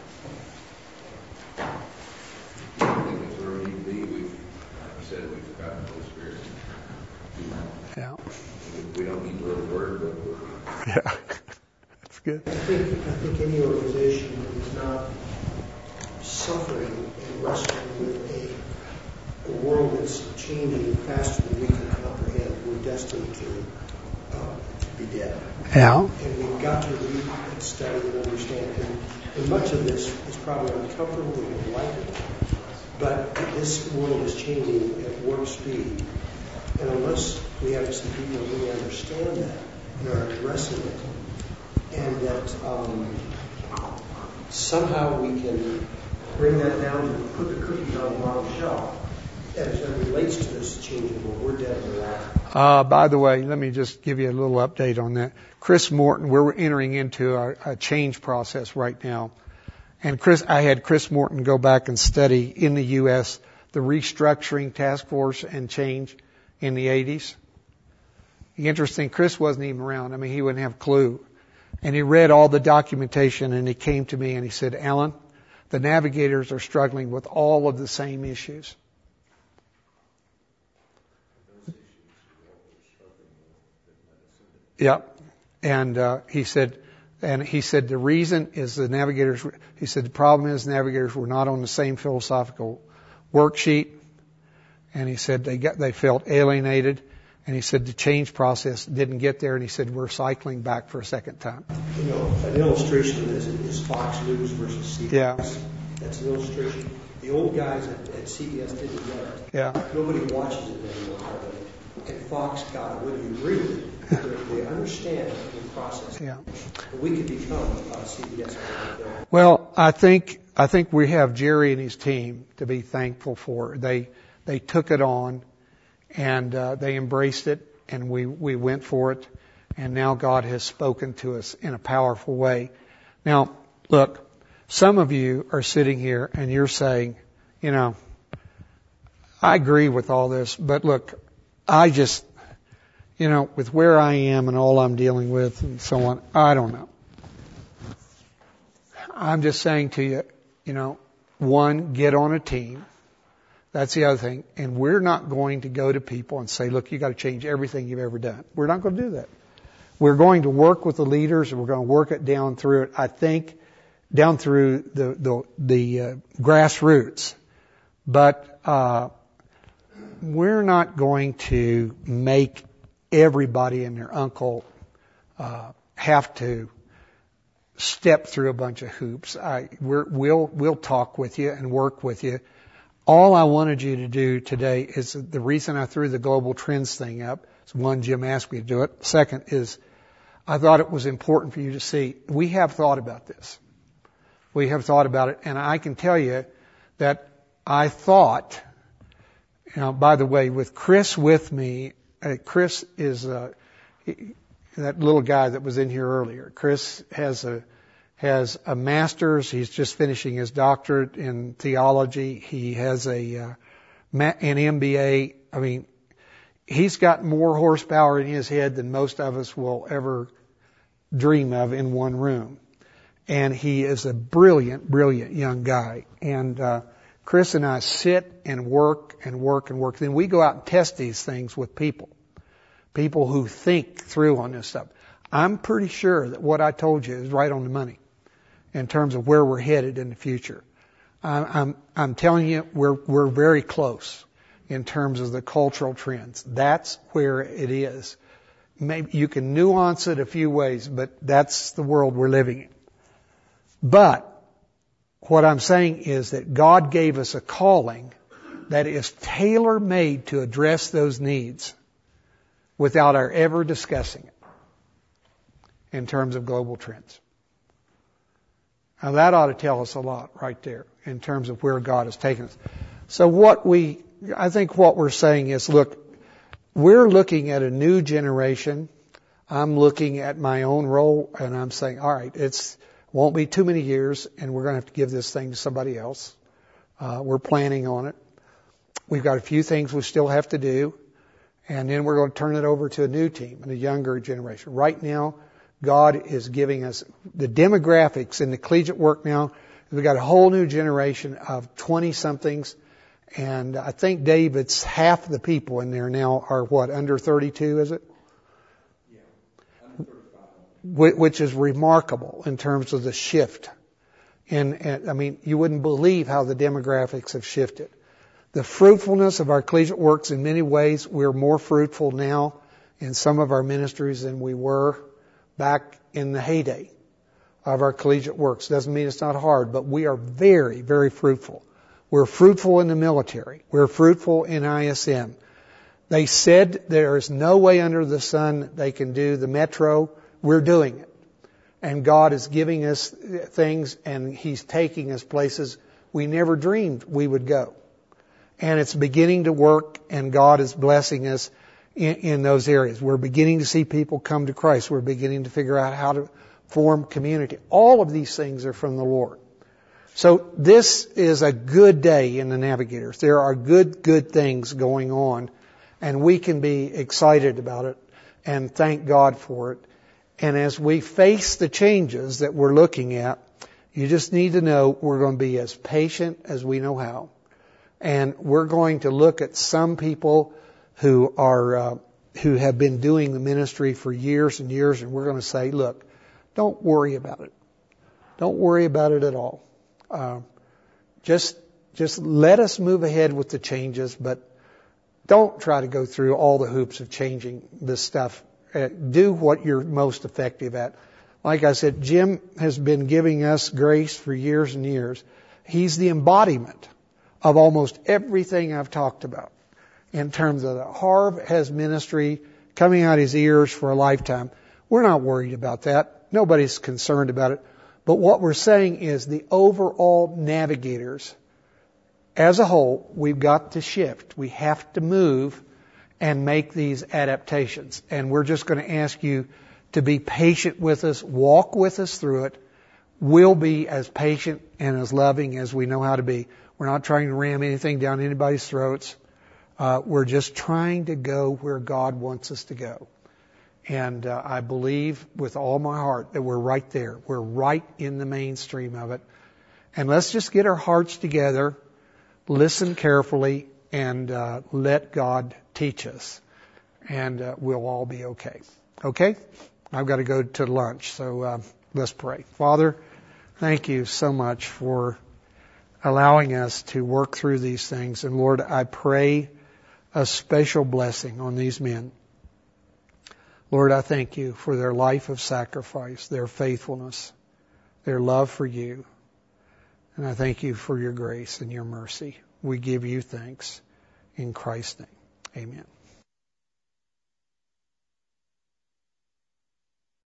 Speaker 8: I think it's where we need to be. We've said we've got the Holy Spirit.
Speaker 1: Yeah.
Speaker 8: We don't need to learn the word, but
Speaker 1: yeah, that's good.
Speaker 2: I think I think any organization that is not suffering and wrestling with a, a world that's changing faster than we can comprehend, we're destined to uh, to be dead.
Speaker 1: Yeah.
Speaker 2: And we've got to read and study and understand. And, and much of this is probably uncomfortable. We don't like it. But this world is changing at warp speed. And unless we have some people who really understand that and are addressing it, and that um, somehow we can bring that down and put the cookies on the bottom shelf as it relates to this changing world, we're dead in the water.
Speaker 1: Uh, by the way, let me just give you a little update on that. Chris Morton, we're entering into a, a change process right now. And Chris, I had Chris Morton go back and study in the U S the restructuring task force and change in the eighties. Interesting, Chris wasn't even around. I mean, he wouldn't have a clue. And he read all the documentation and he came to me and he said, Alan, the navigators are struggling with all of the same issues. Yep. And uh, he said, and he said the reason is the navigators. He said the problem is navigators were not on the same philosophical worksheet, and he said they got they felt alienated, and he said the change process didn't get there, and he said we're cycling back for a second time.
Speaker 2: You know, an illustration of this is Fox News versus C B S.
Speaker 1: Yeah.
Speaker 2: That's an illustration. The old guys at, at C B S didn't get it.
Speaker 1: Yeah.
Speaker 2: Nobody watches it anymore. And Fox got it. Whether you agree with it, they, they understand the process.
Speaker 1: Yeah.
Speaker 2: We could become uh, C B S.
Speaker 1: Well, I think I think we have Jerry and his team to be thankful for. They they took it on, and uh, they embraced it, and we we went for it, and now God has spoken to us in a powerful way. Now, look. Some of you are sitting here and you're saying, you know, I agree with all this, but look, I just, you know, with where I am and all I'm dealing with and so on, I don't know. I'm just saying to you, you know, one, get on a team. That's the other thing. And we're not going to go to people and say, look, you got to change everything you've ever done. We're not going to do that. We're going to work with the leaders and we're going to work it down through it. I think down through the the, the uh, grassroots, but uh, we're not going to make everybody and their uncle uh, have to step through a bunch of hoops. I, we're, we'll we'll talk with you and work with you. All I wanted you to do today is the reason I threw the global trends thing up. Is one, Jim asked me to do it. Second is I thought it was important for you to see we have thought about this. We have thought about it, and I can tell you that I thought, you know, by the way, with Chris with me, uh, Chris is uh, he, that little guy that was in here earlier. Chris has a has a master's. He's just finishing his doctorate in theology. He has a uh, an M B A. I mean, he's got more horsepower in his head than most of us will ever dream of in one room. And he is a brilliant, brilliant young guy. And uh, Chris and I sit and work and work and work. Then we go out and test these things with people. People who think through on this stuff. I'm pretty sure that what I told you is right on the money in terms of where we're headed in the future. I'm, I'm, I'm telling you, we're, we're very close in terms of the cultural trends. That's where it is. Maybe you can nuance it a few ways, but that's the world we're living in. But what I'm saying is that God gave us a calling that is tailor-made to address those needs without our ever discussing it in terms of global trends. Now that ought to tell us a lot right there in terms of where God has taken us. So what we, I think what we're saying is, look, we're looking at a new generation. I'm looking at my own role and I'm saying, all right, it's, won't be too many years and we're going to have to give this thing to somebody else. Uh, we're planning on it. We've got a few things we still have to do. And then we're going to turn it over to a new team and a younger generation. Right now, God is giving us the demographics in the collegiate work now. We've got a whole new generation of twenty-somethings. And I think, Dave, it's half the people in there now are what, under thirty-two, is it?
Speaker 9: Yeah, under thirty-five.
Speaker 1: Which is remarkable in terms of the shift. And, and I mean, you wouldn't believe how the demographics have shifted. The fruitfulness of our collegiate works, in many ways, we're more fruitful now in some of our ministries than we were back in the heyday of our collegiate works. Doesn't mean it's not hard, but we are very, very fruitful. We're fruitful in the military. We're fruitful in I S M. They said there is no way under the sun they can do the metro. We're doing it. And God is giving us things, and He's taking us places we never dreamed we would go. And it's beginning to work, and God is blessing us in, in those areas. We're beginning to see people come to Christ. We're beginning to figure out how to form community. All of these things are from the Lord. So this is a good day in the Navigators. There are good, good things going on, and we can be excited about it and thank God for it. And as we face the changes that we're looking at, you just need to know we're going to be as patient as we know how. And we're going to look at some people who are, uh, who have been doing the ministry for years and years, and we're going to say, look, don't worry about it. Don't worry about it at all. Uh, just, just let us move ahead with the changes, but don't try to go through all the hoops of changing this stuff. Uh, do what you're most effective at. Like I said, Jim has been giving us grace for years and years. He's the embodiment of almost everything I've talked about in terms of the Harv has ministry coming out his ears for a lifetime. We're not worried about that. Nobody's concerned about it. But what we're saying is the overall Navigators, as a whole, we've got to shift. We have to move and make these adaptations. And we're just going to ask you to be patient with us, walk with us through it. We'll be as patient and as loving as we know how to be. We're not trying to ram anything down anybody's throats. Uh, we're just trying to go where God wants us to go. And uh, I believe with all my heart that we're right there. We're right in the mainstream of it. And let's just get our hearts together, listen carefully, and uh, let God teach us. And uh, we'll all be okay. Okay? I've got to go to lunch, so uh, let's pray. Father, thank you so much for allowing us to work through these things. And Lord, I pray a special blessing on these men. Lord, I thank you for their life of sacrifice, their faithfulness, their love for you. And I thank you for your grace and your mercy. We give you thanks in Christ's name. Amen.